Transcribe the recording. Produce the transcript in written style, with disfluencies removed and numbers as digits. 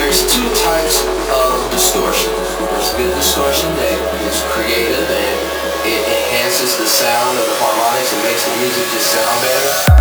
there's two types of distortion. There's good distortion that is creative and it enhances the sound of the harmonics and makes the music just sound better.